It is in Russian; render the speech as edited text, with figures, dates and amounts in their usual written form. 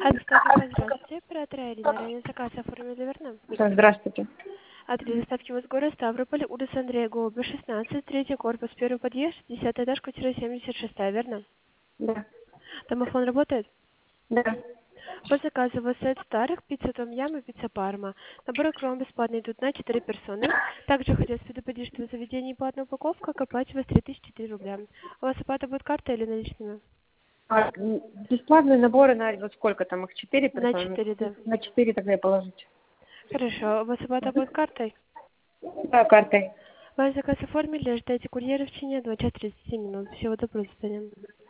Административно, здравствуйте. Оператор Ирина. Ранее заказ оформили, верно? Да, здравствуйте. Адрес доставки в город Ставрополь, улица Андрея Голубя, 16, третий корпус, первый подъезд, 10 этаж, квартира 76, верно? Да. Домофон работает? Да. По заказу у вас сет старых, пицца Том Ям и пицца Парма. Наборы к вам бесплатно идут на 4 персоны. Также хотелось предупредить, что в заведении по одной упаковке оплачивается 3004 рубля. У вас оплата будет картой или наличными? Бесплатные наборы на вот сколько там их? 4 На персоны? 4, да. На 4 тогда и положите. Хорошо. У вас оплата будет картой? Да, картой. Ваш заказ оформили, ждайте курьера в течение 2 часа 37 минут. Всего доброго, до свидания.